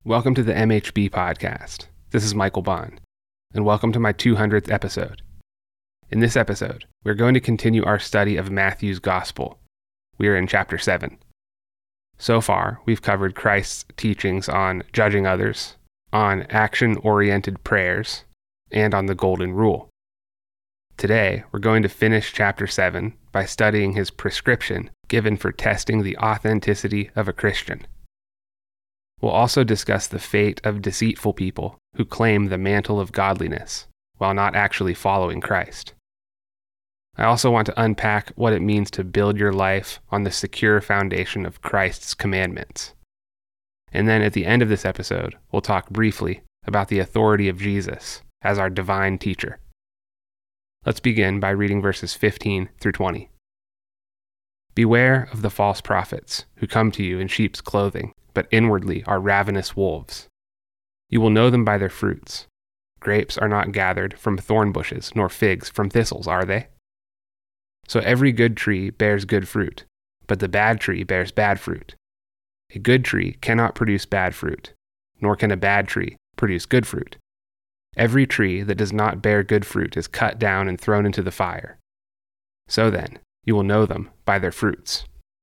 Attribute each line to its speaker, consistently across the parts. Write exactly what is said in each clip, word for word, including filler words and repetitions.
Speaker 1: Welcome to the M H B podcast. This is Michael Bond, and welcome to my two hundredth episode. In this episode, we're going to continue our study of Matthew's Gospel. We are in chapter seven. So far, we've covered Christ's teachings on judging others, on action-oriented prayers, and on the Golden Rule. Today, we're going to finish chapter seven by studying his prescription given for testing the authenticity of a Christian. We'll also discuss the fate of deceitful people who claim the mantle of godliness while not actually following Christ. I also want to unpack what it means to build your life on the secure foundation of Christ's commandments. And then at the end of this episode, we'll talk briefly about the authority of Jesus as our divine teacher. Let's begin by reading verses fifteen through twenty. Beware of the false prophets who come to you in sheep's clothing, but inwardly are ravenous wolves. You will know them by their fruits. Grapes are not gathered from thorn bushes, nor figs from thistles, are they? So every good tree bears good fruit, but the bad tree bears bad fruit. A good tree cannot produce bad fruit, nor can a bad tree produce good fruit. Every tree that does not bear good fruit is cut down and thrown into the fire. So then, you will know them by their fruits.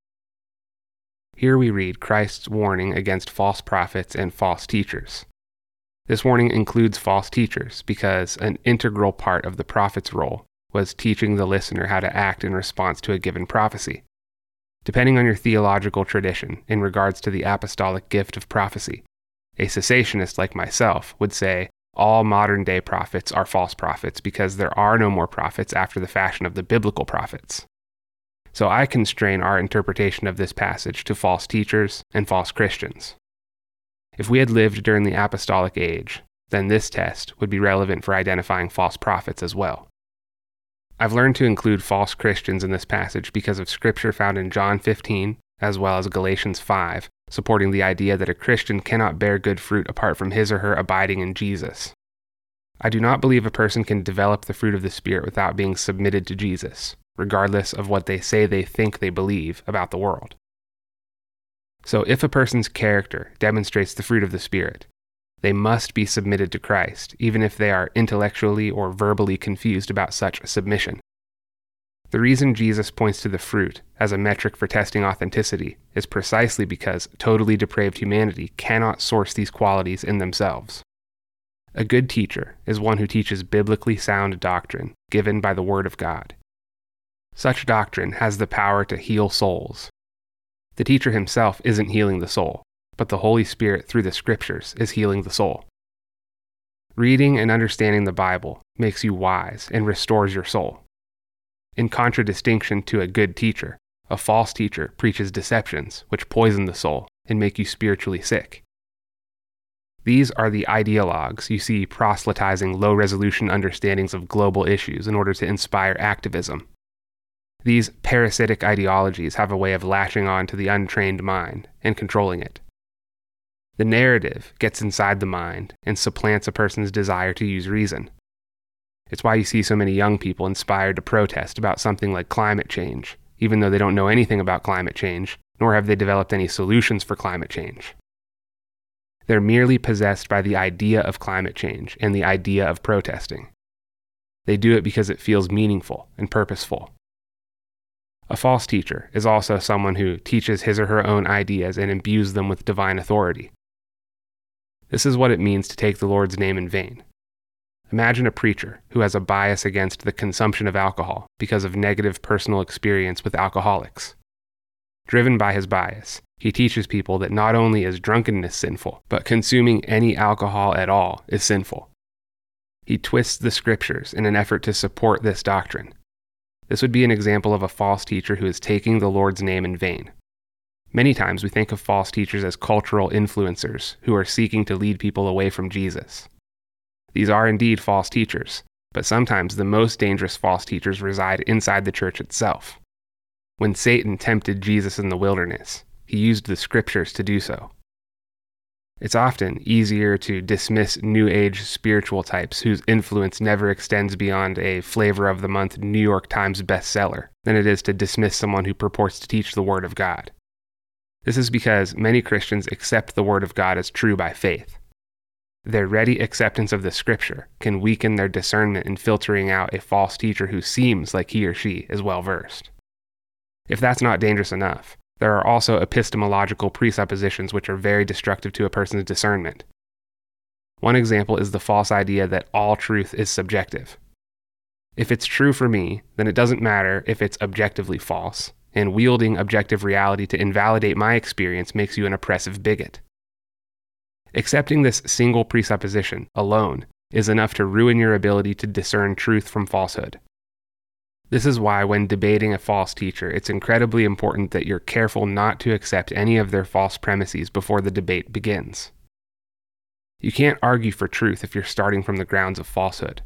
Speaker 1: Here we read Christ's warning against false prophets and false teachers. This warning includes false teachers because an integral part of the prophet's role was teaching the listener how to act in response to a given prophecy. Depending on your theological tradition in regards to the apostolic gift of prophecy, a cessationist like myself would say all modern-day prophets are false prophets because there are no more prophets after the fashion of the biblical prophets. So I constrain our interpretation of this passage to false teachers and false Christians. If we had lived during the apostolic age, then this test would be relevant for identifying false prophets as well. I've learned to include false Christians in this passage because of scripture found in John fifteen, as well as Galatians five, supporting the idea that a Christian cannot bear good fruit apart from his or her abiding in Jesus. I do not believe a person can develop the fruit of the Spirit without being submitted to Jesus, regardless of what they say they think they believe about the world. So if a person's character demonstrates the fruit of the Spirit, they must be submitted to Christ, even if they are intellectually or verbally confused about such submission. The reason Jesus points to the fruit as a metric for testing authenticity is precisely because totally depraved humanity cannot source these qualities in themselves. A good teacher is one who teaches biblically sound doctrine given by the Word of God. Such doctrine has the power to heal souls. The teacher himself isn't healing the soul, but the Holy Spirit through the Scriptures is healing the soul. Reading and understanding the Bible makes you wise and restores your soul. In contradistinction to a good teacher, a false teacher preaches deceptions which poison the soul and make you spiritually sick. These are the ideologues you see proselytizing low-resolution understandings of global issues in order to inspire activism. These parasitic ideologies have a way of lashing on to the untrained mind and controlling it. The narrative gets inside the mind and supplants a person's desire to use reason. It's why you see so many young people inspired to protest about something like climate change, even though they don't know anything about climate change, nor have they developed any solutions for climate change. They're merely possessed by the idea of climate change and the idea of protesting. They do it because it feels meaningful and purposeful. A false teacher is also someone who teaches his or her own ideas and imbues them with divine authority. This is what it means to take the Lord's name in vain. Imagine a preacher who has a bias against the consumption of alcohol because of negative personal experience with alcoholics. Driven by his bias, he teaches people that not only is drunkenness sinful, but consuming any alcohol at all is sinful. He twists the Scriptures in an effort to support this doctrine. This would be an example of a false teacher who is taking the Lord's name in vain. Many times we think of false teachers as cultural influencers who are seeking to lead people away from Jesus. These are indeed false teachers, but sometimes the most dangerous false teachers reside inside the church itself. When Satan tempted Jesus in the wilderness, he used the Scriptures to do so. It's often easier to dismiss New Age spiritual types whose influence never extends beyond a flavor of the month New York Times bestseller than it is to dismiss someone who purports to teach the Word of God. This is because many Christians accept the Word of God as true by faith. Their ready acceptance of the Scripture can weaken their discernment in filtering out a false teacher who seems like he or she is well-versed. If that's not dangerous enough, there are also epistemological presuppositions which are very destructive to a person's discernment. One example is the false idea that all truth is subjective. If it's true for me, then it doesn't matter if it's objectively false, and wielding objective reality to invalidate my experience makes you an oppressive bigot. Accepting this single presupposition alone is enough to ruin your ability to discern truth from falsehood. This is why when debating a false teacher, it's incredibly important that you're careful not to accept any of their false premises before the debate begins. You can't argue for truth if you're starting from the grounds of falsehood.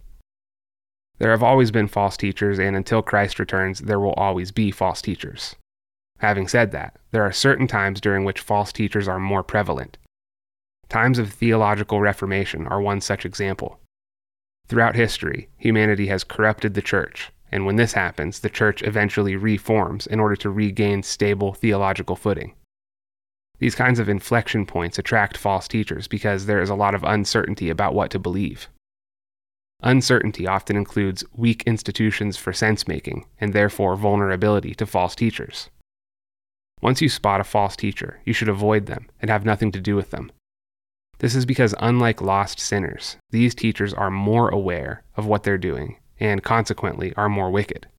Speaker 1: There have always been false teachers, and until Christ returns, there will always be false teachers. Having said that, there are certain times during which false teachers are more prevalent. Times of theological reformation are one such example. Throughout history, humanity has corrupted the church, and when this happens, the church eventually reforms in order to regain stable theological footing. These kinds of inflection points attract false teachers because there is a lot of uncertainty about what to believe. Uncertainty often includes weak institutions for sense-making, and therefore vulnerability to false teachers. Once you spot a false teacher, you should avoid them and have nothing to do with them. This is because, unlike lost sinners, these teachers are more aware of what they're doing and consequently are more wicked.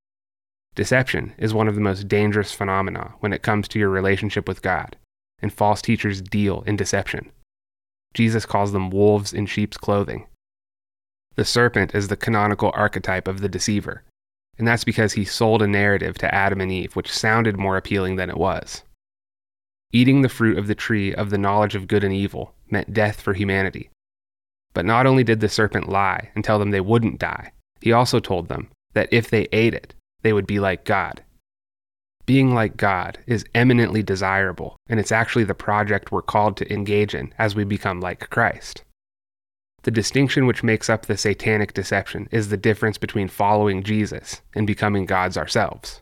Speaker 1: Deception is one of the most dangerous phenomena when it comes to your relationship with God, and false teachers deal in deception. Jesus calls them wolves in sheep's clothing. The serpent is the canonical archetype of the deceiver, and that's because he sold a narrative to Adam and Eve which sounded more appealing than it was. Eating the fruit of the tree of the knowledge of good and evil meant death for humanity. But not only did the serpent lie and tell them they wouldn't die, he also told them that if they ate it, they would be like God. Being like God is eminently desirable, and it's actually the project we're called to engage in as we become like Christ. The distinction which makes up the satanic deception is the difference between following Jesus and becoming gods ourselves.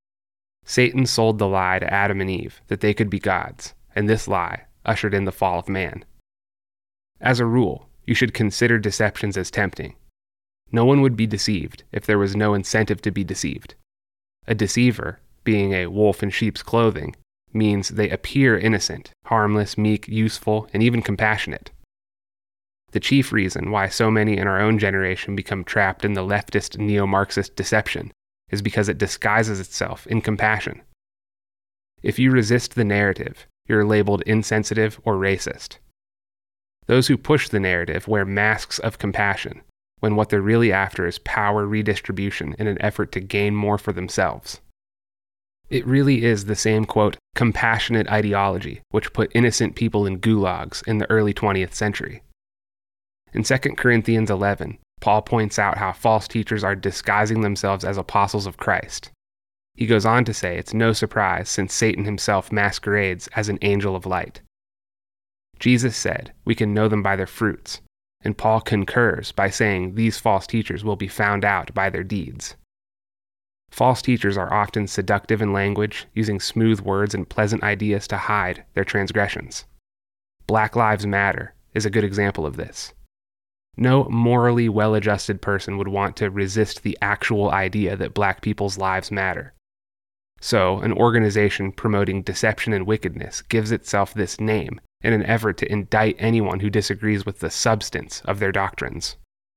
Speaker 1: Satan sold the lie to Adam and Eve that they could be gods, and this lie ushered in the fall of man. As a rule, you should consider deceptions as tempting. No one would be deceived if there was no incentive to be deceived. A deceiver, being a wolf in sheep's clothing, means they appear innocent, harmless, meek, useful, and even compassionate. The chief reason why so many in our own generation become trapped in the leftist neo-Marxist deception is because it disguises itself in compassion. If you resist the narrative, you're labeled insensitive or racist. Those who push the narrative wear masks of compassion, when what they're really after is power redistribution in an effort to gain more for themselves. It really is the same, quote, compassionate ideology which put innocent people in gulags in the early twentieth century. In Second Corinthians eleven, Paul points out how false teachers are disguising themselves as apostles of Christ. He goes on to say it's no surprise since Satan himself masquerades as an angel of light. Jesus said we can know them by their fruits, and Paul concurs by saying these false teachers will be found out by their deeds. False teachers are often seductive in language, using smooth words and pleasant ideas to hide their transgressions. Black Lives Matter is a good example of this. No morally well-adjusted person would want to resist the actual idea that black people's lives matter. So, an organization promoting deception and wickedness gives itself this name in an effort to indict anyone who disagrees with the substance of their doctrines.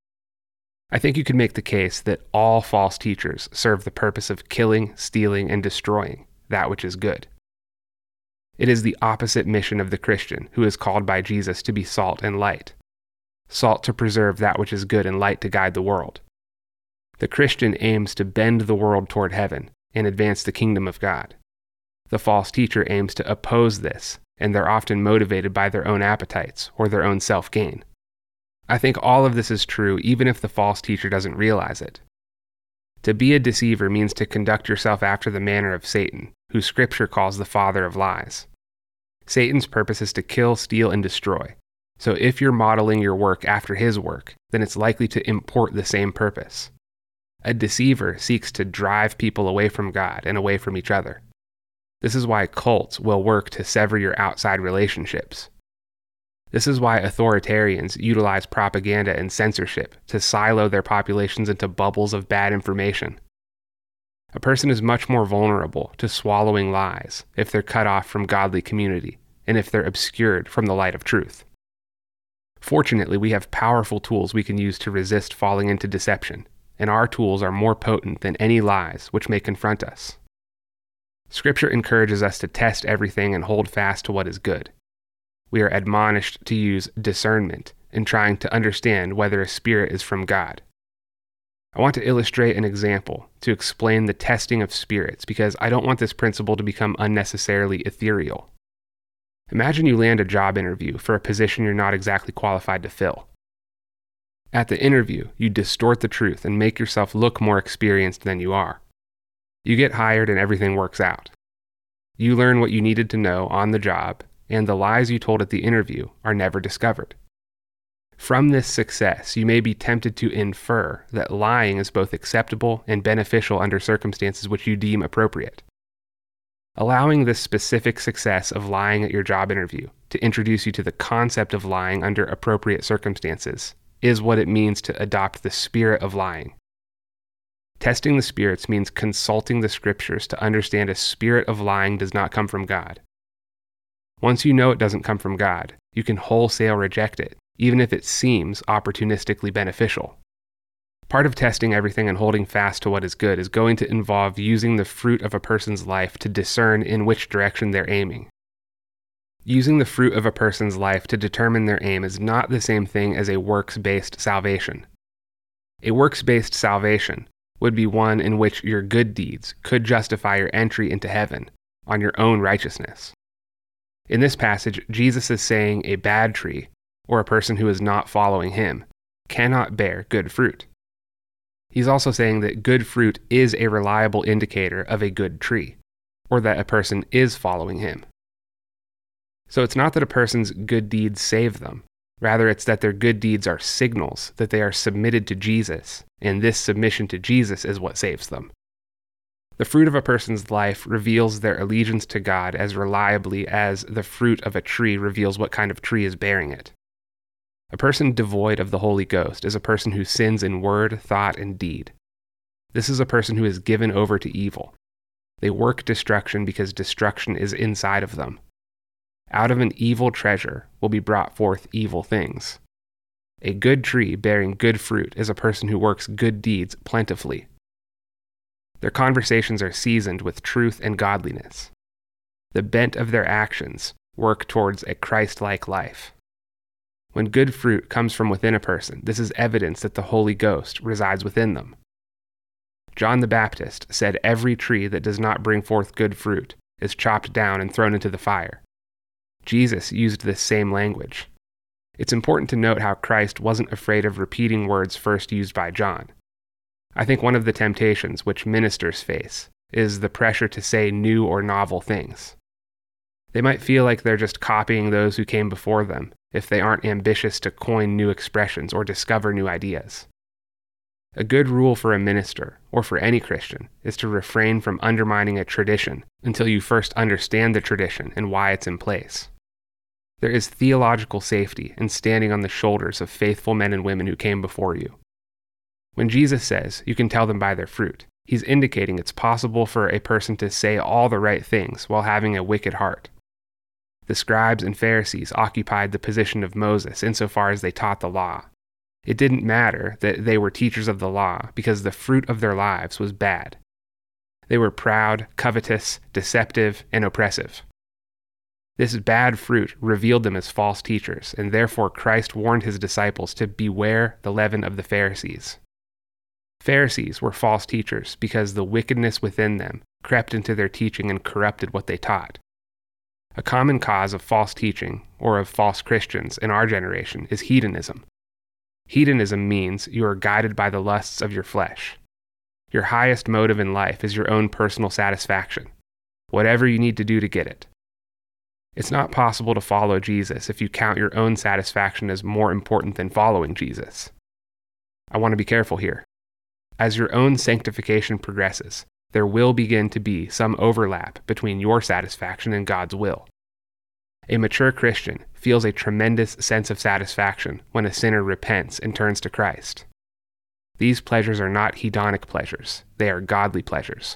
Speaker 1: I think you could make the case that all false teachers serve the purpose of killing, stealing, and destroying that which is good. It is the opposite mission of the Christian who is called by Jesus to be salt and light. Salt to preserve that which is good and light to guide the world. The Christian aims to bend the world toward heaven and advance the kingdom of God. The false teacher aims to oppose this, and they're often motivated by their own appetites or their own self-gain. I think all of this is true even if the false teacher doesn't realize it. To be a deceiver means to conduct yourself after the manner of Satan, who Scripture calls the father of lies. Satan's purpose is to kill, steal, and destroy. So if you're modeling your work after his work, then it's likely to import the same purpose. A deceiver seeks to drive people away from God and away from each other. This is why cults will work to sever your outside relationships. This is why authoritarians utilize propaganda and censorship to silo their populations into bubbles of bad information. A person is much more vulnerable to swallowing lies if they're cut off from godly community and if they're obscured from the light of truth. Fortunately, we have powerful tools we can use to resist falling into deception, and our tools are more potent than any lies which may confront us. Scripture encourages us to test everything and hold fast to what is good. We are admonished to use discernment in trying to understand whether a spirit is from God. I want to illustrate an example to explain the testing of spirits because I don't want this principle to become unnecessarily ethereal. Imagine you land a job interview for a position you're not exactly qualified to fill. At the interview, you distort the truth and make yourself look more experienced than you are. You get hired and everything works out. You learn what you needed to know on the job, and the lies you told at the interview are never discovered. From this success, you may be tempted to infer that lying is both acceptable and beneficial under circumstances which you deem appropriate. Allowing this specific success of lying at your job interview to introduce you to the concept of lying under appropriate circumstances is what it means to adopt the spirit of lying. Testing the spirits means consulting the scriptures to understand a spirit of lying does not come from God. Once you know it doesn't come from God, you can wholesale reject it, even if it seems opportunistically beneficial. Part of testing everything and holding fast to what is good is going to involve using the fruit of a person's life to discern in which direction they're aiming. Using the fruit of a person's life to determine their aim is not the same thing as a works-based salvation. A works-based salvation would be one in which your good deeds could justify your entry into heaven on your own righteousness. In this passage, Jesus is saying a bad tree, or a person who is not following him, cannot bear good fruit. He's also saying that good fruit is a reliable indicator of a good tree, or that a person is following him. So it's not that a person's good deeds save them. Rather, it's that their good deeds are signals that they are submitted to Jesus, and this submission to Jesus is what saves them. The fruit of a person's life reveals their allegiance to God as reliably as the fruit of a tree reveals what kind of tree is bearing it. A person devoid of the Holy Ghost is a person who sins in word, thought, and deed. This is a person who is given over to evil. They work destruction because destruction is inside of them. Out of an evil treasure will be brought forth evil things. A good tree bearing good fruit is a person who works good deeds plentifully. Their conversations are seasoned with truth and godliness. The bent of their actions work towards a Christ-like life. When good fruit comes from within a person, this is evidence that the Holy Ghost resides within them. John the Baptist said every tree that does not bring forth good fruit is chopped down and thrown into the fire. Jesus used this same language. It's important to note how Christ wasn't afraid of repeating words first used by John. I think one of the temptations which ministers face is the pressure to say new or novel things. They might feel like they're just copying those who came before them if they aren't ambitious to coin new expressions or discover new ideas. A good rule for a minister, or for any Christian, is to refrain from undermining a tradition until you first understand the tradition and why it's in place. There is theological safety in standing on the shoulders of faithful men and women who came before you. When Jesus says, you can tell them by their fruit, he's indicating it's possible for a person to say all the right things while having a wicked heart. The scribes and Pharisees occupied the position of Moses insofar as they taught the law. It didn't matter that they were teachers of the law because the fruit of their lives was bad. They were proud, covetous, deceptive, and oppressive. This bad fruit revealed them as false teachers, and therefore Christ warned his disciples to beware the leaven of the Pharisees. Pharisees were false teachers because the wickedness within them crept into their teaching and corrupted what they taught. A common cause of false teaching, or of false Christians in our generation, is hedonism. Hedonism means you are guided by the lusts of your flesh. Your highest motive in life is your own personal satisfaction, whatever you need to do to get it. It's not possible to follow Jesus if you count your own satisfaction as more important than following Jesus. I want to be careful here. As your own sanctification progresses, there will begin to be some overlap between your satisfaction and God's will. A mature Christian feels a tremendous sense of satisfaction when a sinner repents and turns to Christ. These pleasures are not hedonic pleasures, they are godly pleasures.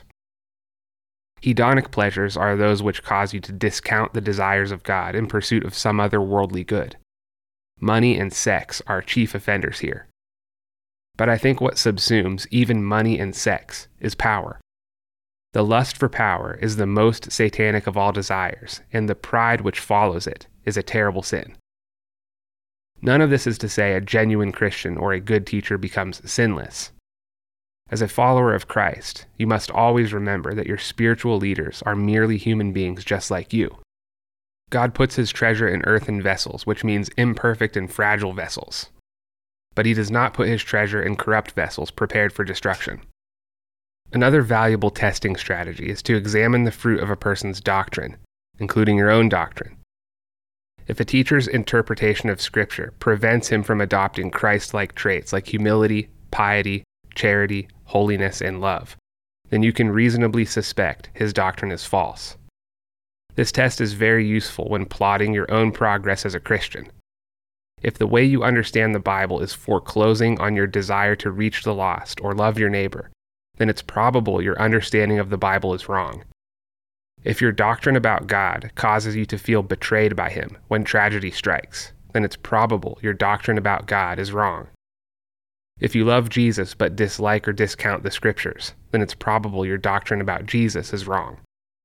Speaker 1: Hedonic pleasures are those which cause you to discount the desires of God in pursuit of some other worldly good. Money and sex are chief offenders here. But I think what subsumes even money and sex is power. The lust for power is the most satanic of all desires, and the pride which follows it is a terrible sin. None of this is to say a genuine Christian or a good teacher becomes sinless. As a follower of Christ, you must always remember that your spiritual leaders are merely human beings just like you. God puts his treasure in earthen vessels, which means imperfect and fragile vessels. But he does not put his treasure in corrupt vessels prepared for destruction. Another valuable testing strategy is to examine the fruit of a person's doctrine, including your own doctrine. If a teacher's interpretation of Scripture prevents him from adopting Christ-like traits like humility, piety, charity, holiness, and love, then you can reasonably suspect his doctrine is false. This test is very useful when plotting your own progress as a Christian. If the way you understand the Bible is foreclosing on your desire to reach the lost or love your neighbor, then it's probable your understanding of the Bible is wrong. If your doctrine about God causes you to feel betrayed by him when tragedy strikes, then it's probable your doctrine about God is wrong. If you love Jesus but dislike or discount the Scriptures, then it's probable your doctrine about Jesus is wrong.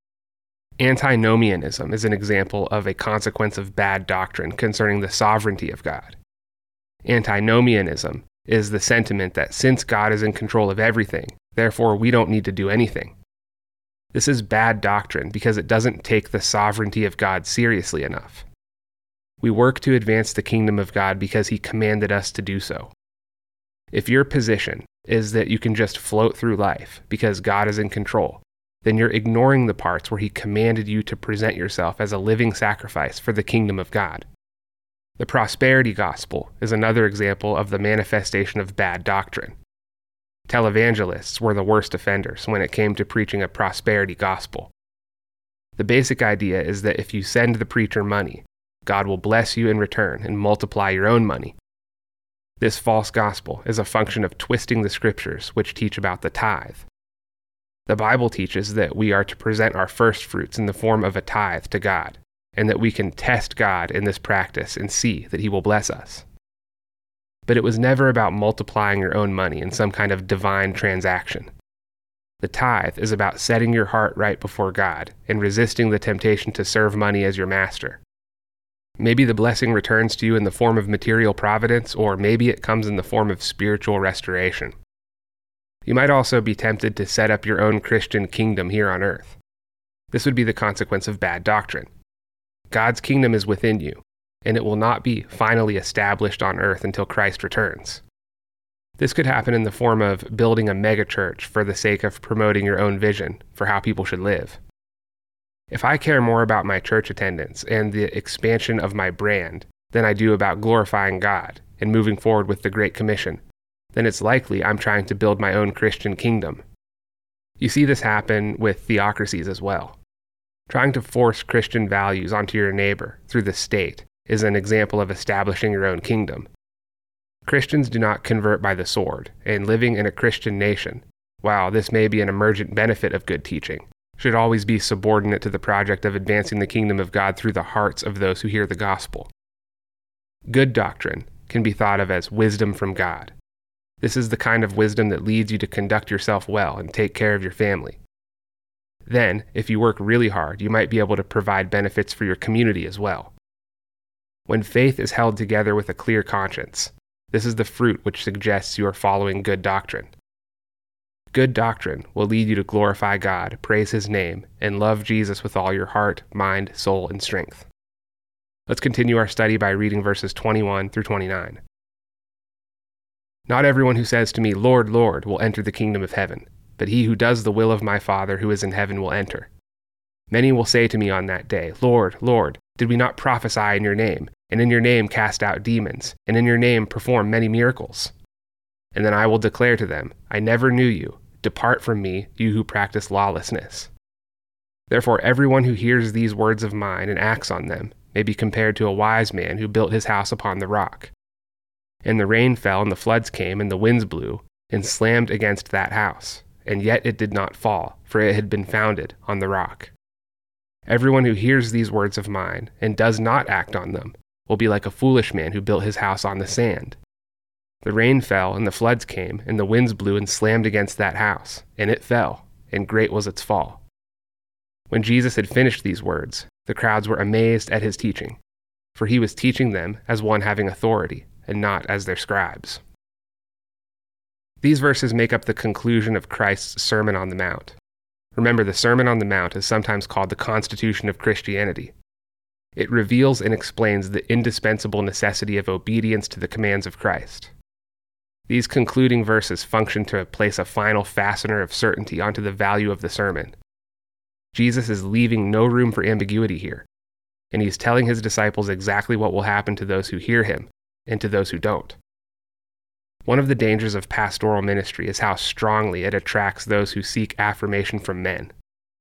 Speaker 1: Antinomianism is an example of a consequence of bad doctrine concerning the sovereignty of God. Antinomianism is the sentiment that since God is in control of everything, therefore we don't need to do anything. This is bad doctrine because it doesn't take the sovereignty of God seriously enough. We work to advance the kingdom of God because he commanded us to do so. If your position is that you can just float through life because God is in control, then you're ignoring the parts where he commanded you to present yourself as a living sacrifice for the kingdom of God. The prosperity gospel is another example of the manifestation of bad doctrine. Televangelists were the worst offenders when it came to preaching a prosperity gospel. The basic idea is that if you send the preacher money, God will bless you in return and multiply your own money. This false gospel is a function of twisting the Scriptures, which teach about the tithe. The Bible teaches that we are to present our first fruits in the form of a tithe to God, and that we can test God in this practice and see that he will bless us. But it was never about multiplying your own money in some kind of divine transaction. The tithe is about setting your heart right before God and resisting the temptation to serve money as your master. Maybe the blessing returns to you in the form of material providence, or maybe it comes in the form of spiritual restoration. You might also be tempted to set up your own Christian kingdom here on earth. This would be the consequence of bad doctrine. God's kingdom is within you, and it will not be finally established on earth until Christ returns. This could happen in the form of building a megachurch for the sake of promoting your own vision for how people should live. If I care more about my church attendance and the expansion of my brand than I do about glorifying God and moving forward with the Great Commission, then it's likely I'm trying to build my own Christian kingdom. You see this happen with theocracies as well. Trying to force Christian values onto your neighbor through the state is an example of establishing your own kingdom. Christians do not convert by the sword, and living in a Christian nation, while this may be an emergent benefit of good teaching, should always be subordinate to the project of advancing the kingdom of God through the hearts of those who hear the gospel. Good doctrine can be thought of as wisdom from God. This is the kind of wisdom that leads you to conduct yourself well and take care of your family. Then, if you work really hard, you might be able to provide benefits for your community as well. When faith is held together with a clear conscience, this is the fruit which suggests you are following good doctrine. Good doctrine will lead you to glorify God, praise his name, and love Jesus with all your heart, mind, soul, and strength. Let's continue our study by reading verses twenty-one through twenty-nine. Not everyone who says to me, Lord, Lord, will enter the kingdom of heaven, but he who does the will of my Father who is in heaven will enter. Many will say to me on that day, Lord, Lord, did we not prophesy in your name, and in your name cast out demons, and in your name perform many miracles? And then I will declare to them, I never knew you. "Depart from me, you who practice lawlessness." Therefore everyone who hears these words of mine and acts on them may be compared to a wise man who built his house upon the rock. And the rain fell, and the floods came, and the winds blew, and slammed against that house, and yet it did not fall, for it had been founded on the rock. Everyone who hears these words of mine and does not act on them will be like a foolish man who built his house on the sand. The rain fell, and the floods came, and the winds blew and slammed against that house, and it fell, and great was its fall. When Jesus had finished these words, the crowds were amazed at his teaching, for he was teaching them as one having authority, and not as their scribes. These verses make up the conclusion of Christ's Sermon on the Mount. Remember, the Sermon on the Mount is sometimes called the Constitution of Christianity. It reveals and explains the indispensable necessity of obedience to the commands of Christ. These concluding verses function to place a final fastener of certainty onto the value of the sermon. Jesus is leaving no room for ambiguity here, and he's telling his disciples exactly what will happen to those who hear him and to those who don't. One of the dangers of pastoral ministry is how strongly it attracts those who seek affirmation from men.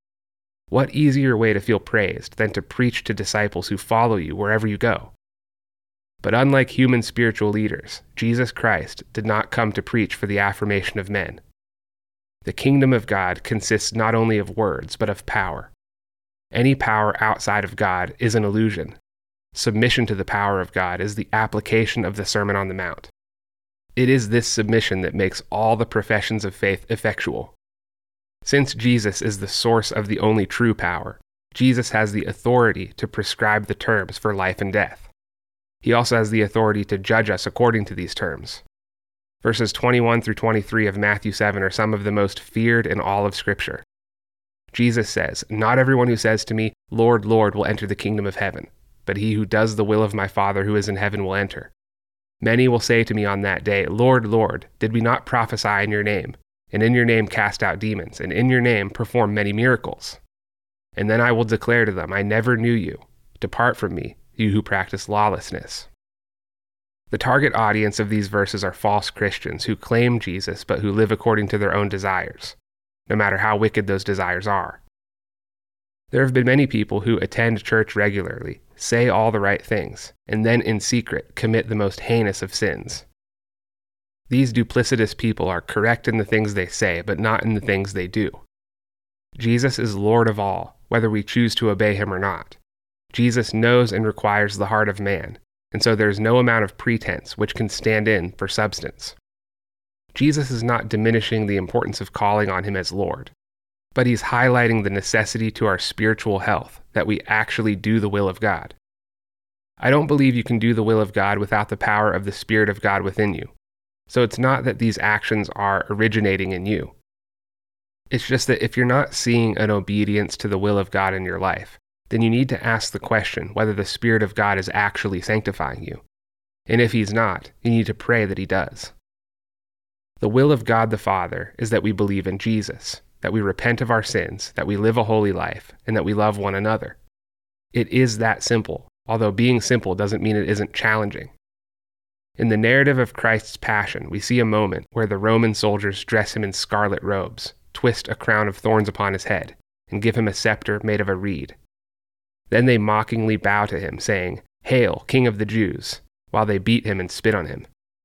Speaker 1: What easier way to feel praised than to preach to disciples who follow you wherever you go? But unlike human spiritual leaders, Jesus Christ did not come to preach for the affirmation of men. The kingdom of God consists not only of words, but of power. Any power outside of God is an illusion. Submission to the power of God is the application of the Sermon on the Mount. It is this submission that makes all the professions of faith effectual. Since Jesus is the source of the only true power, Jesus has the authority to prescribe the terms for life and death. He also has the authority to judge us according to these terms. Verses twenty-one through twenty-three of Matthew seven are some of the most feared in all of Scripture. Jesus says, "Not everyone who says to me, 'Lord, Lord,' will enter the kingdom of heaven, but he who does the will of my Father who is in heaven will enter. Many will say to me on that day, 'Lord, Lord, did we not prophesy in your name, and in your name cast out demons, and in your name perform many miracles?' And then I will declare to them, 'I never knew you. Depart from me, you who practice lawlessness.'" The target audience of these verses are false Christians who claim Jesus but who live according to their own desires, no matter how wicked those desires are. There have been many people who attend church regularly, say all the right things, and then in secret commit the most heinous of sins. These duplicitous people are correct in the things they say, but not in the things they do. Jesus is Lord of all, whether we choose to obey him or not. Jesus knows and requires the heart of man, and so there is no amount of pretense which can stand in for substance. Jesus is not diminishing the importance of calling on him as Lord, but he's highlighting the necessity to our spiritual health that we actually do the will of God. I don't believe you can do the will of God without the power of the Spirit of God within you, so it's not that these actions are originating in you. It's just that if you're not seeing an obedience to the will of God in your life, then you need to ask the question whether the Spirit of God is actually sanctifying you. And if he's not, you need to pray that he does. The will of God the Father is that we believe in Jesus, that we repent of our sins, that we live a holy life, and that we love one another. It is that simple, although being simple doesn't mean it isn't challenging. In the narrative of Christ's passion, we see a moment where the Roman soldiers dress him in scarlet robes, twist a crown of thorns upon his head, and give him a scepter made of a reed. Then they mockingly bow to him, saying, "Hail, King of the Jews," while they beat him and spit on him.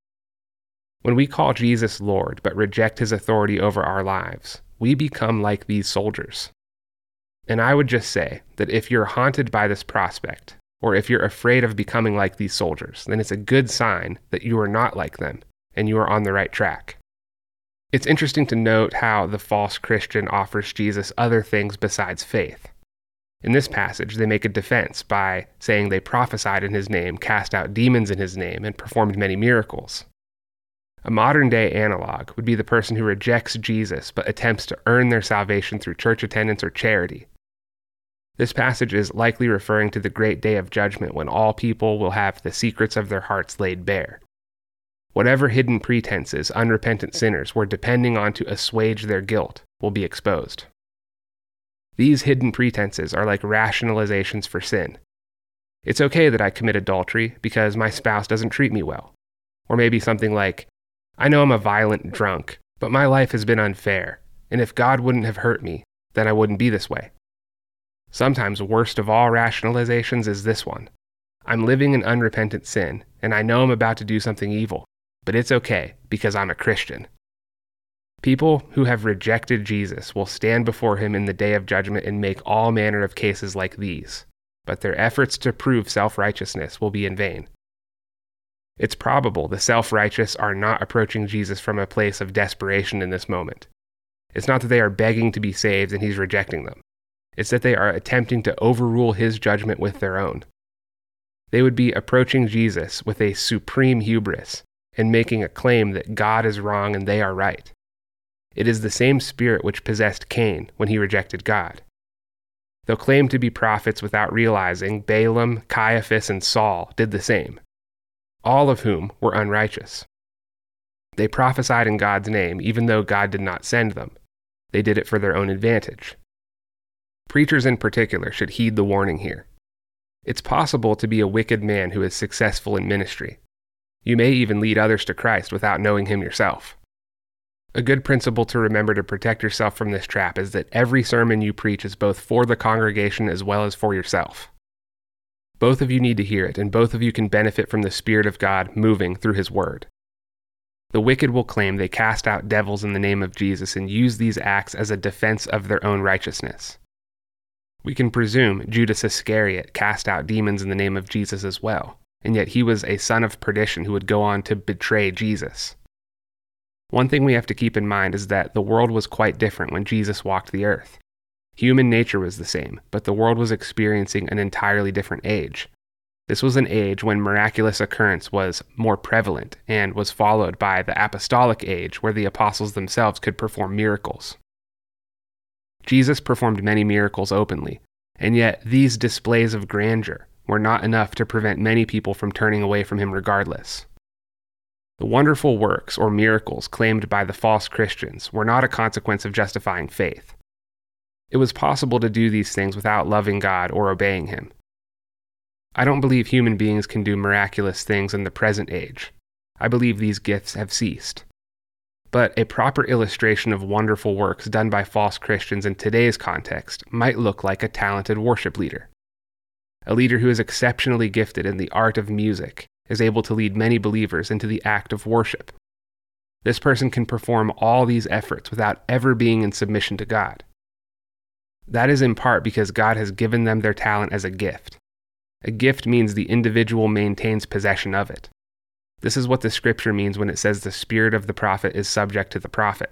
Speaker 1: When we call Jesus Lord but reject his authority over our lives, we become like these soldiers. And I would just say that if you're haunted by this prospect, or if you're afraid of becoming like these soldiers, then it's a good sign that you are not like them, and you are on the right track. It's interesting to note how the false Christian offers Jesus other things besides faith. In this passage, they make a defense by saying they prophesied in his name, cast out demons in his name, and performed many miracles. A modern-day analog would be the person who rejects Jesus but attempts to earn their salvation through church attendance or charity. This passage is likely referring to the great day of judgment when all people will have the secrets of their hearts laid bare. Whatever hidden pretenses unrepentant sinners were depending on to assuage their guilt will be exposed. These hidden pretenses are like rationalizations for sin. It's okay that I commit adultery because my spouse doesn't treat me well. Or maybe something like, I know I'm a violent drunk, but my life has been unfair, And if God wouldn't have hurt me, then I wouldn't be this way. Sometimes worst of all rationalizations is this one. I'm living in unrepentant sin, and I know I'm about to do something evil, but it's okay because I'm a Christian. People who have rejected Jesus will stand before him in the day of judgment and make all manner of cases like these, but their efforts to prove self-righteousness will be in vain. It's probable the self-righteous are not approaching Jesus from a place of desperation in this moment. It's not that they are begging to be saved and he's rejecting them. It's that they are attempting to overrule his judgment with their own. They would be approaching Jesus with a supreme hubris and making a claim that God is wrong and they are right. It is the same spirit which possessed Cain when he rejected God. They'll claim to be prophets without realizing Balaam, Caiaphas, and Saul did the same, all of whom were unrighteous. They prophesied in God's name even though God did not send them. They did it for their own advantage. Preachers in particular should heed the warning here. It's possible to be a wicked man who is successful in ministry. You may even lead others to Christ without knowing him yourself. A good principle to remember to protect yourself from this trap is that every sermon you preach is both for the congregation as well as for yourself. Both of you need to hear it, and both of you can benefit from the Spirit of God moving through his word. The wicked will claim they cast out devils in the name of Jesus and use these acts as a defense of their own righteousness. We can presume Judas Iscariot cast out demons in the name of Jesus as well, and yet he was a son of perdition who would go on to betray Jesus. One thing we have to keep in mind is that the world was quite different when Jesus walked the earth. Human nature was the same, but the world was experiencing an entirely different age. This was an age when miraculous occurrence was more prevalent and was followed by the apostolic age where the apostles themselves could perform miracles. Jesus performed many miracles openly, and yet these displays of grandeur were not enough to prevent many people from turning away from him regardless. The wonderful works or miracles claimed by the false Christians were not a consequence of justifying faith. It was possible to do these things without loving God or obeying him. I don't believe human beings can do miraculous things in the present age. I believe these gifts have ceased. But a proper illustration of wonderful works done by false Christians in today's context might look like a talented worship leader. A leader who is exceptionally gifted in the art of music is able to lead many believers into the act of worship. This person can perform all these efforts without ever being in submission to God. That is in part because God has given them their talent as a gift. A gift means the individual maintains possession of it. This is what the scripture means when it says the spirit of the prophet is subject to the prophet.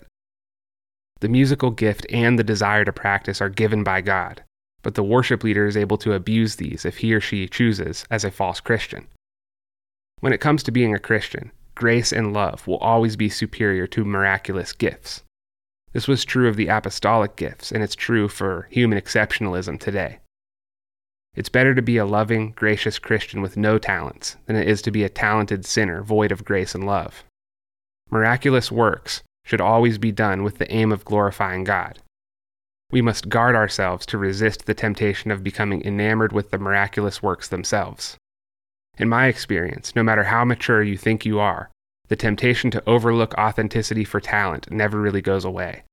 Speaker 1: The musical gift and the desire to practice are given by God, but the worship leader is able to abuse these if he or she chooses as a false Christian. When it comes to being a Christian, grace and love will always be superior to miraculous gifts. This was true of the apostolic gifts, and it's true for human exceptionalism today. It's better to be a loving, gracious Christian with no talents than it is to be a talented sinner void of grace and love. Miraculous works should always be done with the aim of glorifying God. We must guard ourselves to resist the temptation of becoming enamored with the miraculous works themselves. In my experience, no matter how mature you think you are, the temptation to overlook authenticity for talent never really goes away.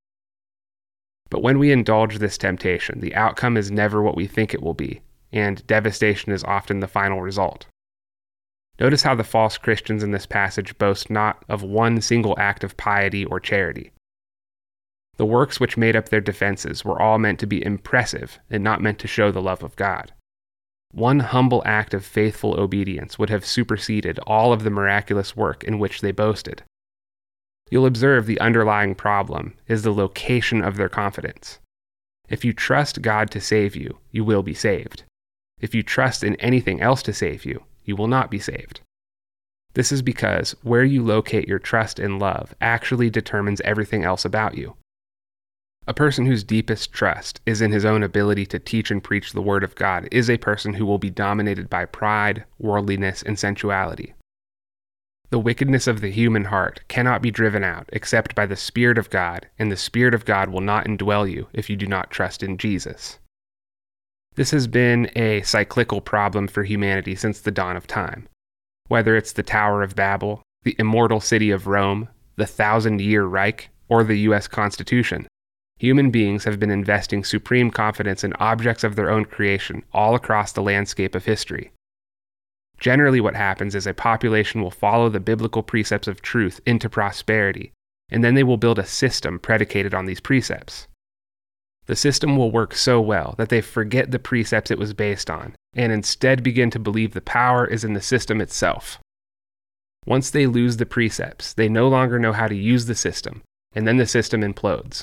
Speaker 1: But when we indulge this temptation, the outcome is never what we think it will be, and devastation is often the final result. Notice how the false Christians in this passage boast not of one single act of piety or charity. The works which made up their defenses were all meant to be impressive and not meant to show the love of God. One humble act of faithful obedience would have superseded all of the miraculous work in which they boasted. You'll observe the underlying problem is the location of their confidence. If you trust God to save you, you will be saved. If you trust in anything else to save you, you will not be saved. This is because where you locate your trust and love actually determines everything else about you. A person whose deepest trust is in his own ability to teach and preach the Word of God is a person who will be dominated by pride, worldliness, and sensuality. The wickedness of the human heart cannot be driven out except by the Spirit of God, and the Spirit of God will not indwell you if you do not trust in Jesus. This has been a cyclical problem for humanity since the dawn of time. Whether it's the Tower of Babel, the immortal city of Rome, the thousand-year Reich, or the U S Constitution, Human beings have been investing supreme confidence in objects of their own creation all across the landscape of history. Generally, what happens is a population will follow the biblical precepts of truth into prosperity, and then they will build a system predicated on these precepts. The system will work so well that they forget the precepts it was based on, and instead begin to believe the power is in the system itself. Once they lose the precepts, they no longer know how to use the system, and then the system implodes.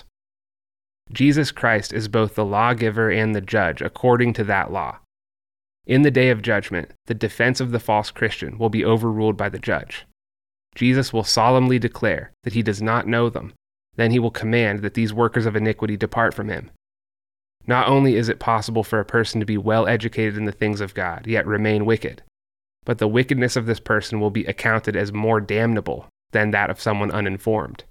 Speaker 1: Jesus Christ is both the lawgiver and the judge according to that law. In the day of judgment, the defense of the false Christian will be overruled by the judge. Jesus will solemnly declare that he does not know them. Then he will command that these workers of iniquity depart from him. Not only is it possible for a person to be well educated in the things of God, yet remain wicked, but the wickedness of this person will be accounted as more damnable than that of someone uninformed.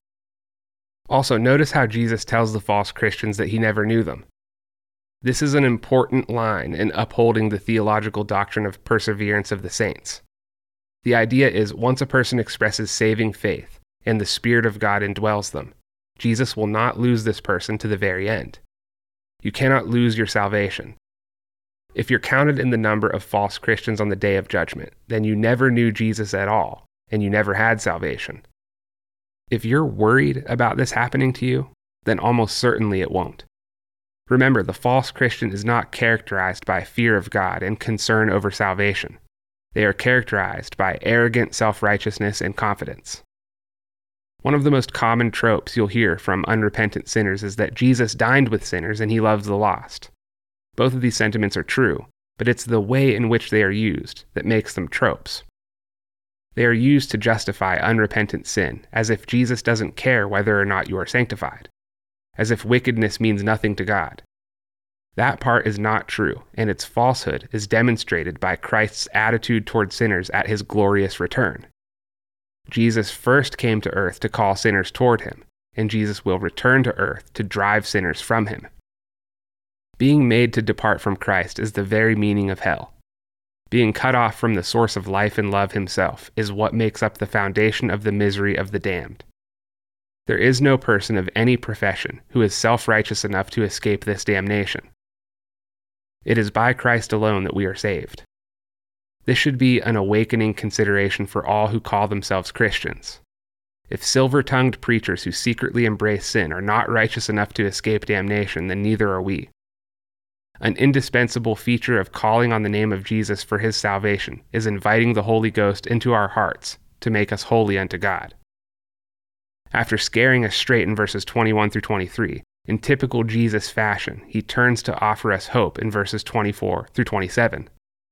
Speaker 1: Also, notice how Jesus tells the false Christians that he never knew them. This is an important line in upholding the theological doctrine of perseverance of the saints. The idea is once a person expresses saving faith and the Spirit of God indwells them, Jesus will not lose this person to the very end. You cannot lose your salvation. If you're counted in the number of false Christians on the day of judgment, then you never knew Jesus at all, and you never had salvation. If you're worried about this happening to you, then almost certainly it won't. Remember, the false Christian is not characterized by fear of God and concern over salvation. They are characterized by arrogant self-righteousness and confidence. One of the most common tropes you'll hear from unrepentant sinners is that Jesus dined with sinners and he loves the lost. Both of these sentiments are true, but it's the way in which they are used that makes them tropes. They are used to justify unrepentant sin, as if Jesus doesn't care whether or not you are sanctified, as if wickedness means nothing to God. That part is not true, and its falsehood is demonstrated by Christ's attitude toward sinners at his glorious return. Jesus first came to earth to call sinners toward him, and Jesus will return to earth to drive sinners from him. Being made to depart from Christ is the very meaning of hell. Being cut off from the source of life and love himself is what makes up the foundation of the misery of the damned. There is no person of any profession who is self-righteous enough to escape this damnation. It is by Christ alone that we are saved. This should be an awakening consideration for all who call themselves Christians. If silver-tongued preachers who secretly embrace sin are not righteous enough to escape damnation, then neither are we. An indispensable feature of calling on the name of Jesus for his salvation is inviting the Holy Ghost into our hearts to make us holy unto God. After scaring us straight in verses twenty-one through twenty-three, in typical Jesus fashion, he turns to offer us hope in verses twenty-four through twenty-seven.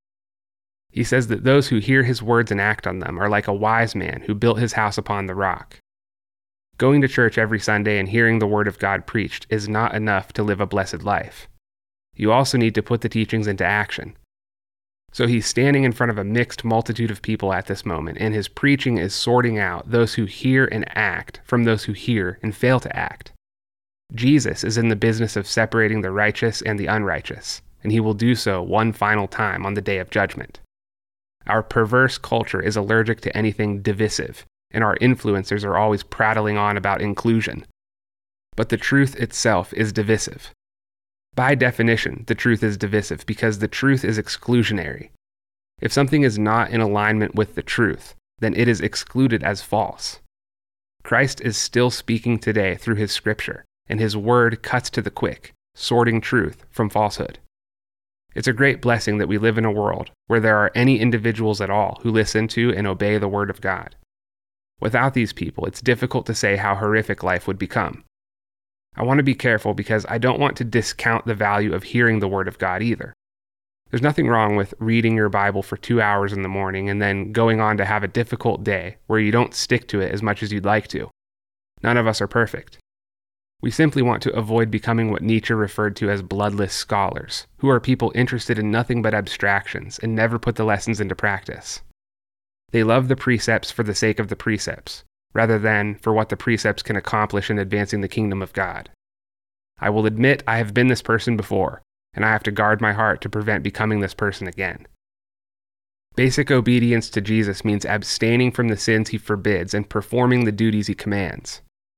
Speaker 1: He says that those who hear his words and act on them are like a wise man who built his house upon the rock. Going to church every Sunday and hearing the word of God preached is not enough to live a blessed life. You also need to put the teachings into action. So he's standing in front of a mixed multitude of people at this moment, and his preaching is sorting out those who hear and act from those who hear and fail to act. Jesus is in the business of separating the righteous and the unrighteous, and he will do so one final time on the day of judgment. Our perverse culture is allergic to anything divisive, and our influencers are always prattling on about inclusion. But the truth itself is divisive. By definition, the truth is divisive because the truth is exclusionary. If something is not in alignment with the truth, then it is excluded as false. Christ is still speaking today through his scripture, and his word cuts to the quick, sorting truth from falsehood. It's a great blessing that we live in a world where there are any individuals at all who listen to and obey the word of God. Without these people, it's difficult to say how horrific life would become. I want to be careful because I don't want to discount the value of hearing the word of God either. There's nothing wrong with reading your Bible for two hours in the morning and then going on to have a difficult day where you don't stick to it as much as you'd like to. None of us are perfect. We simply want to avoid becoming what Nietzsche referred to as bloodless scholars, who are people interested in nothing but abstractions and never put the lessons into practice. They love the precepts for the sake of the precepts, rather than for what the precepts can accomplish in advancing the kingdom of God. I will admit I have been this person before, and I have to guard my heart to prevent becoming this person again. Basic obedience to Jesus means abstaining from the sins he forbids and performing the duties he commands.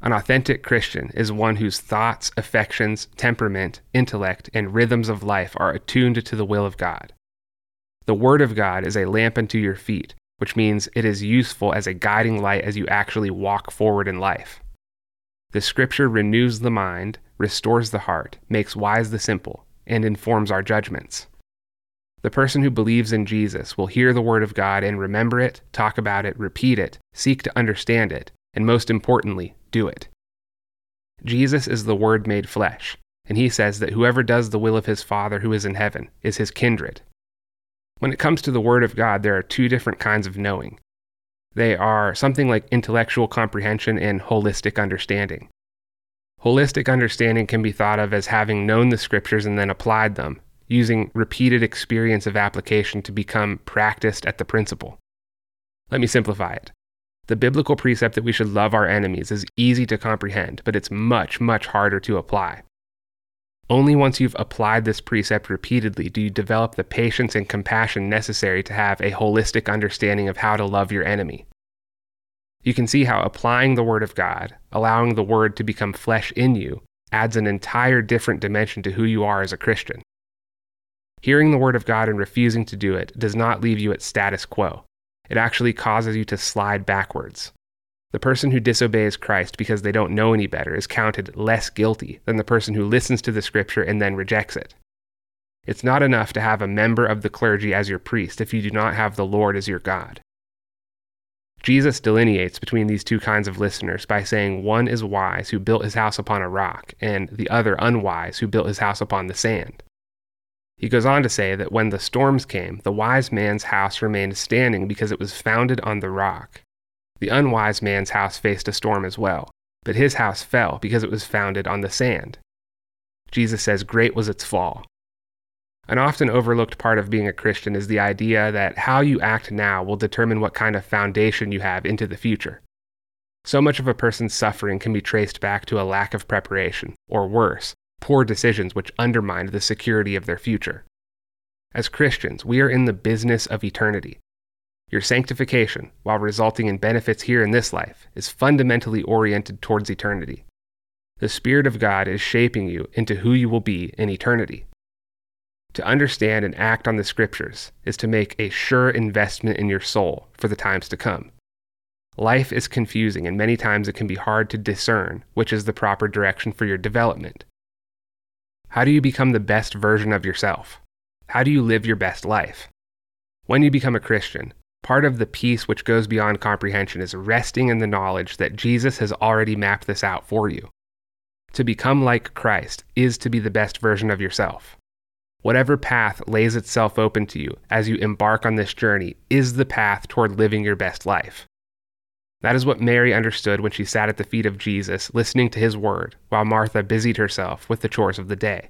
Speaker 1: An authentic Christian is one whose thoughts, affections, temperament, intellect, and rhythms of life are attuned to the will of God. The Word of God is a lamp unto your feet, which means it is useful as a guiding light as you actually walk forward in life. The Scripture renews the mind, restores the heart, makes wise the simple, and informs our judgments. The person who believes in Jesus will hear the Word of God and remember it, talk about it, repeat it, seek to understand it, and most importantly, do it. Jesus is the Word made flesh, and he says that whoever does the will of his Father who is in heaven is his kindred. When it comes to the Word of God, there are two different kinds of knowing. They are something like intellectual comprehension and holistic understanding. Holistic understanding can be thought of as having known the Scriptures and then applied them, using repeated experience of application to become practiced at the principle. Let me simplify it. The biblical precept that we should love our enemies is easy to comprehend, but it's much, much harder to apply. Only once you've applied this precept repeatedly do you develop the patience and compassion necessary to have a holistic understanding of how to love your enemy. You can see how applying the Word of God, allowing the Word to become flesh in you, adds an entire different dimension to who you are as a Christian. Hearing the Word of God and refusing to do it does not leave you at status quo. It actually causes you to slide backwards. The person who disobeys Christ because they don't know any better is counted less guilty than the person who listens to the Scripture and then rejects it. It's not enough to have a member of the clergy as your priest if you do not have the Lord as your God. Jesus delineates between these two kinds of listeners by saying one is wise who built his house upon a rock, and the other unwise who built his house upon the sand. He goes on to say that when the storms came, the wise man's house remained standing because it was founded on the rock. The unwise man's house faced a storm as well, but his house fell because it was founded on the sand. Jesus says great was its fall. An often overlooked part of being a Christian is the idea that how you act now will determine what kind of foundation you have into the future. So much of a person's suffering can be traced back to a lack of preparation, or worse, poor decisions which undermined the security of their future. As Christians, we are in the business of eternity. Your sanctification, while resulting in benefits here in this life, is fundamentally oriented towards eternity. The Spirit of God is shaping you into who you will be in eternity. To understand and act on the Scriptures is to make a sure investment in your soul for the times to come. Life is confusing, and many times it can be hard to discern which is the proper direction for your development. How do you become the best version of yourself? How do you live your best life? When you become a Christian, part of the peace which goes beyond comprehension is resting in the knowledge that Jesus has already mapped this out for you. To become like Christ is to be the best version of yourself. Whatever path lays itself open to you as you embark on this journey is the path toward living your best life. That is what Mary understood when she sat at the feet of Jesus, listening to his word, while Martha busied herself with the chores of the day.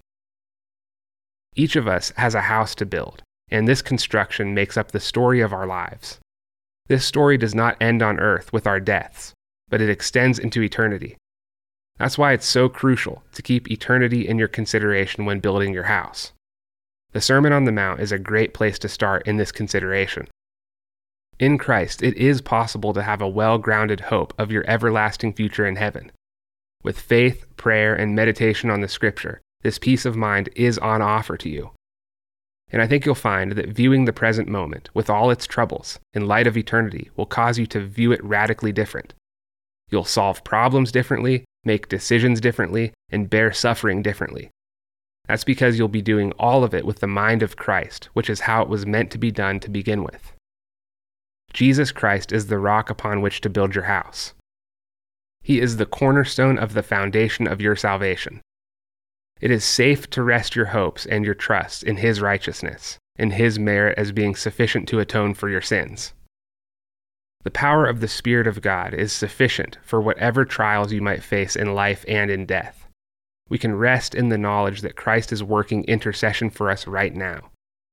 Speaker 1: Each of us has a house to build, and this construction makes up the story of our lives. This story does not end on earth with our deaths, but it extends into eternity. That's why it's so crucial to keep eternity in your consideration when building your house. The Sermon on the Mount is a great place to start in this consideration. In Christ, it is possible to have a well-grounded hope of your everlasting future in heaven. With faith, prayer, and meditation on the Scripture, this peace of mind is on offer to you. And I think you'll find that viewing the present moment, with all its troubles, in light of eternity, will cause you to view it radically different. You'll solve problems differently, make decisions differently, and bear suffering differently. That's because you'll be doing all of it with the mind of Christ, which is how it was meant to be done to begin with. Jesus Christ is the rock upon which to build your house. He is the cornerstone of the foundation of your salvation. It is safe to rest your hopes and your trust in His righteousness, in His merit as being sufficient to atone for your sins. The power of the Spirit of God is sufficient for whatever trials you might face in life and in death. We can rest in the knowledge that Christ is working intercession for us right now.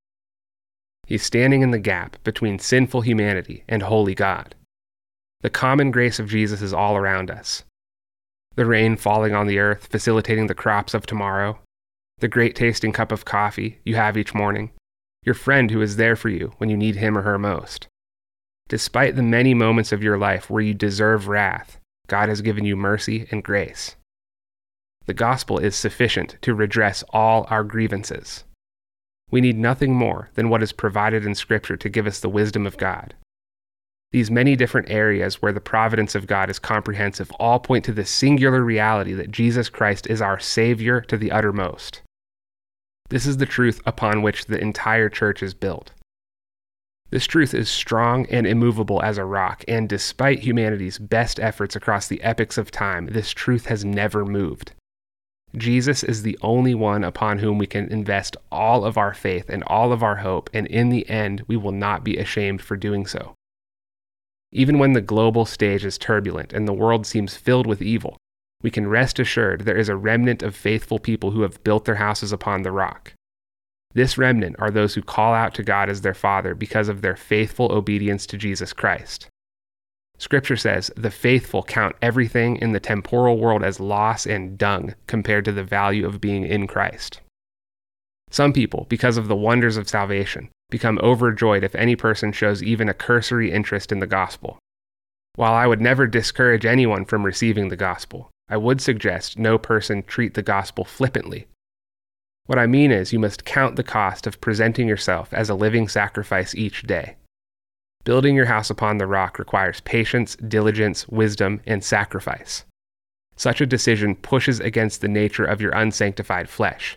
Speaker 1: He's standing in the gap between sinful humanity and holy God. The common grace of Jesus is all around us. The rain falling on the earth, facilitating the crops of tomorrow. The great tasting cup of coffee you have each morning. Your friend who is there for you when you need him or her most. Despite the many moments of your life where you deserve wrath, God has given you mercy and grace. The gospel is sufficient to redress all our grievances. We need nothing more than what is provided in Scripture to give us the wisdom of God. These many different areas where the providence of God is comprehensive all point to the singular reality that Jesus Christ is our Savior to the uttermost. This is the truth upon which the entire church is built. This truth is strong and immovable as a rock, and despite humanity's best efforts across the epochs of time, this truth has never moved. Jesus is the only one upon whom we can invest all of our faith and all of our hope, and in the end, we will not be ashamed for doing so. Even when the global stage is turbulent and the world seems filled with evil, we can rest assured there is a remnant of faithful people who have built their houses upon the rock. This remnant are those who call out to God as their Father because of their faithful obedience to Jesus Christ. Scripture says, "The faithful count everything in the temporal world as loss and dung compared to the value of being in Christ." Some people, because of the wonders of salvation, become overjoyed if any person shows even a cursory interest in the gospel. While I would never discourage anyone from receiving the gospel, I would suggest no person treat the gospel flippantly. What I mean is, you must count the cost of presenting yourself as a living sacrifice each day. Building your house upon the rock requires patience, diligence, wisdom, and sacrifice. Such a decision pushes against the nature of your unsanctified flesh.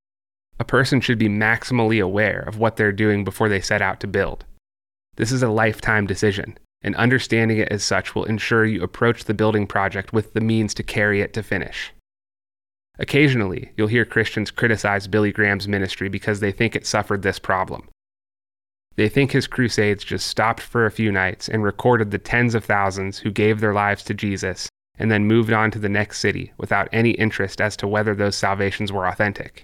Speaker 1: A person should be maximally aware of what they're doing before they set out to build. This is a lifetime decision, and understanding it as such will ensure you approach the building project with the means to carry it to finish. Occasionally, you'll hear Christians criticize Billy Graham's ministry because they think it suffered this problem. They think his crusades just stopped for a few nights and recorded the tens of thousands who gave their lives to Jesus and then moved on to the next city without any interest as to whether those salvations were authentic.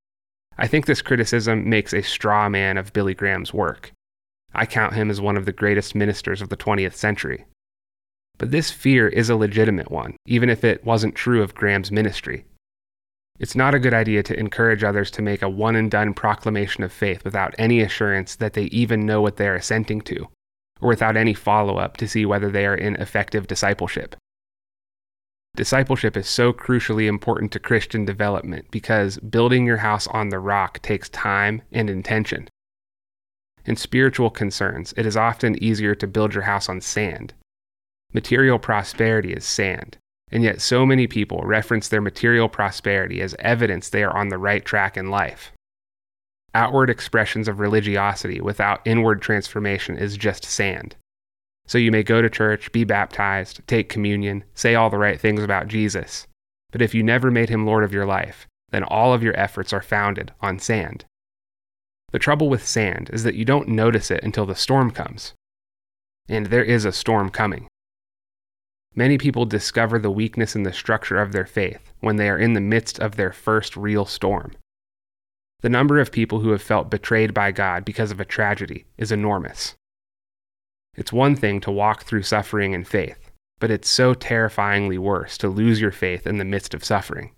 Speaker 1: I think this criticism makes a straw man of Billy Graham's work. I count him as one of the greatest ministers of the twentieth century. But this fear is a legitimate one, even if it wasn't true of Graham's ministry. It's not a good idea to encourage others to make a one-and-done proclamation of faith without any assurance that they even know what they are assenting to, or without any follow-up to see whether they are in effective discipleship. Discipleship is so crucially important to Christian development because building your house on the rock takes time and intention. In spiritual concerns, it is often easier to build your house on sand. Material prosperity is sand. And yet so many people reference their material prosperity as evidence they are on the right track in life. Outward expressions of religiosity without inward transformation is just sand. So you may go to church, be baptized, take communion, say all the right things about Jesus, but if you never made him Lord of your life, then all of your efforts are founded on sand. The trouble with sand is that you don't notice it until the storm comes. And there is a storm coming. Many people discover the weakness in the structure of their faith when they are in the midst of their first real storm. The number of people who have felt betrayed by God because of a tragedy is enormous. It's one thing to walk through suffering in faith, but it's so terrifyingly worse to lose your faith in the midst of suffering.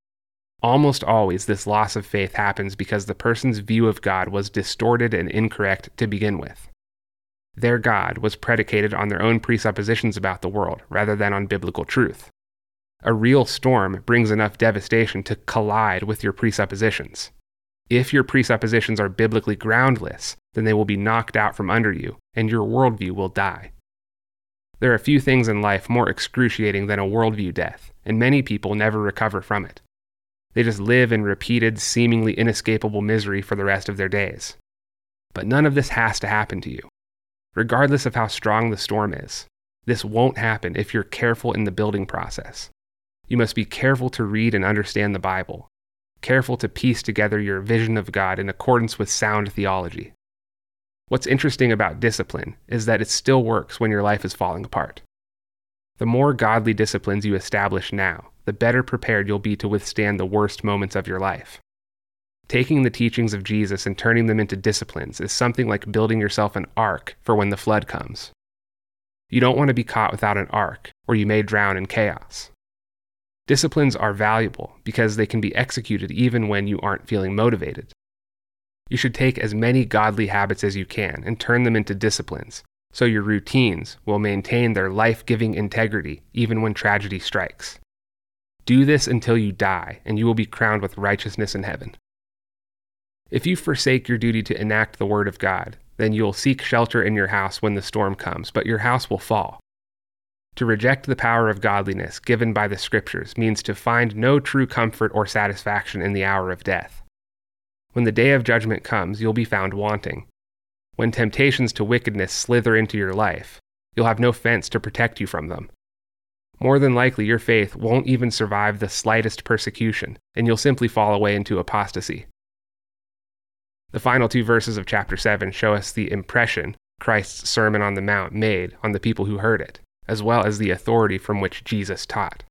Speaker 1: Almost always, this loss of faith happens because the person's view of God was distorted and incorrect to begin with. Their God was predicated on their own presuppositions about the world rather than on biblical truth. A real storm brings enough devastation to collide with your presuppositions. If your presuppositions are biblically groundless, then they will be knocked out from under you, and your worldview will die. There are few things in life more excruciating than a worldview death, and many people never recover from it. They just live in repeated, seemingly inescapable misery for the rest of their days. But none of this has to happen to you. Regardless of how strong the storm is, this won't happen if you're careful in the building process. You must be careful to read and understand the Bible, careful to piece together your vision of God in accordance with sound theology. What's interesting about discipline is that it still works when your life is falling apart. The more godly disciplines you establish now, the better prepared you'll be to withstand the worst moments of your life. Taking the teachings of Jesus and turning them into disciplines is something like building yourself an ark for when the flood comes. You don't want to be caught without an ark, or you may drown in chaos. Disciplines are valuable because they can be executed even when you aren't feeling motivated. You should take as many godly habits as you can and turn them into disciplines, so your routines will maintain their life-giving integrity even when tragedy strikes. Do this until you die, and you will be crowned with righteousness in heaven. If you forsake your duty to enact the word of God, then you will seek shelter in your house when the storm comes, but your house will fall. To reject the power of godliness given by the Scriptures means to find no true comfort or satisfaction in the hour of death. When the day of judgment comes, you'll be found wanting. When temptations to wickedness slither into your life, you'll have no fence to protect you from them. More than likely, your faith won't even survive the slightest persecution, and you'll simply fall away into apostasy. The final two verses of chapter seven show us the impression Christ's Sermon on the Mount made on the people who heard it, as well as the authority from which Jesus taught.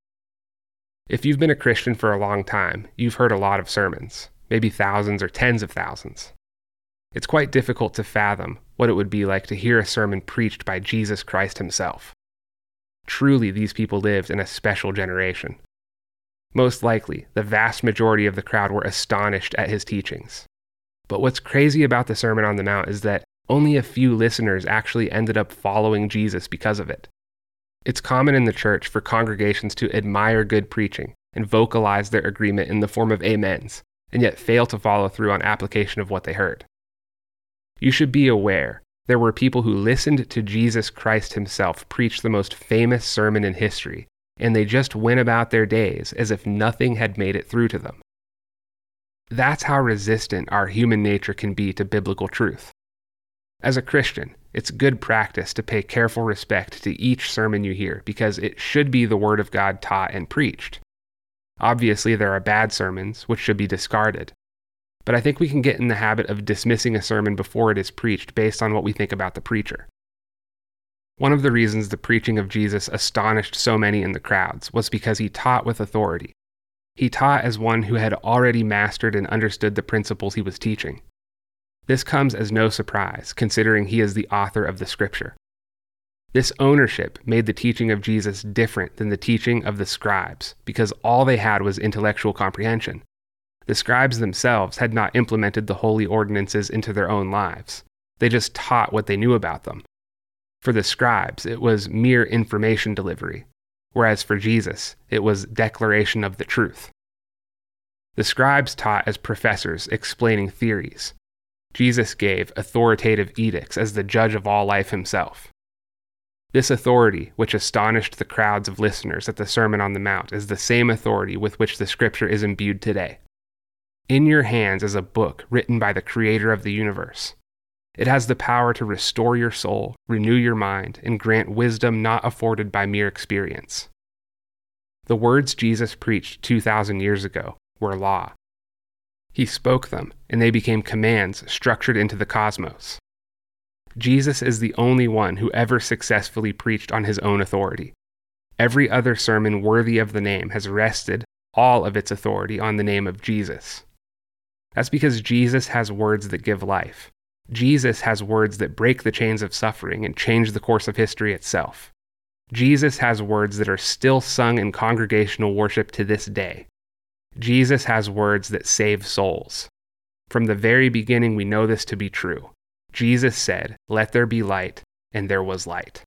Speaker 1: If you've been a Christian for a long time, you've heard a lot of sermons, maybe thousands or tens of thousands. It's quite difficult to fathom what it would be like to hear a sermon preached by Jesus Christ himself. Truly, these people lived in a special generation. Most likely, the vast majority of the crowd were astonished at his teachings. But what's crazy about the Sermon on the Mount is that only a few listeners actually ended up following Jesus because of it. It's common in the church for congregations to admire good preaching and vocalize their agreement in the form of amens, and yet fail to follow through on application of what they heard. You should be aware there were people who listened to Jesus Christ himself preach the most famous sermon in history, and they just went about their days as if nothing had made it through to them. That's how resistant our human nature can be to biblical truth. As a Christian, it's good practice to pay careful respect to each sermon you hear because it should be the Word of God taught and preached. Obviously, there are bad sermons which should be discarded, but I think we can get in the habit of dismissing a sermon before it is preached based on what we think about the preacher. One of the reasons the preaching of Jesus astonished so many in the crowds was because he taught with authority. He taught as one who had already mastered and understood the principles he was teaching. This comes as no surprise, considering he is the author of the Scripture. This ownership made the teaching of Jesus different than the teaching of the scribes, because all they had was intellectual comprehension. The scribes themselves had not implemented the holy ordinances into their own lives. They just taught what they knew about them. For the scribes, it was mere information delivery, whereas for Jesus, it was declaration of the truth. The scribes taught as professors explaining theories. Jesus gave authoritative edicts as the judge of all life himself. This authority, which astonished the crowds of listeners at the Sermon on the Mount, is the same authority with which the Scripture is imbued today. In your hands is a book written by the Creator of the universe. It has the power to restore your soul, renew your mind, and grant wisdom not afforded by mere experience. The words Jesus preached two thousand years ago were law. He spoke them, and they became commands structured into the cosmos. Jesus is the only one who ever successfully preached on his own authority. Every other sermon worthy of the name has rested all of its authority on the name of Jesus. That's because Jesus has words that give life. Jesus has words that break the chains of suffering and change the course of history itself. Jesus has words that are still sung in congregational worship to this day. Jesus has words that save souls. From the very beginning, we know this to be true. Jesus said, "Let there be light," and there was light.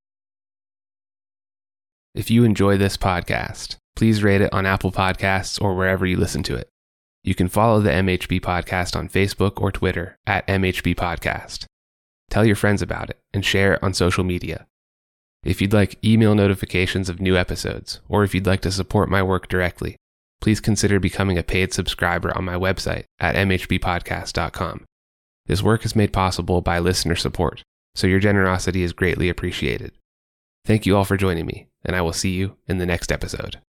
Speaker 1: If you enjoy this podcast, please rate it on Apple Podcasts or wherever you listen to it. You can follow the M H B Podcast on Facebook or Twitter at M H B Podcast. Tell your friends about it and share it on social media. If you'd like email notifications of new episodes, or if you'd like to support my work directly, please consider becoming a paid subscriber on my website at m h b podcast dot com. This work is made possible by listener support, so your generosity is greatly appreciated. Thank you all for joining me, and I will see you in the next episode.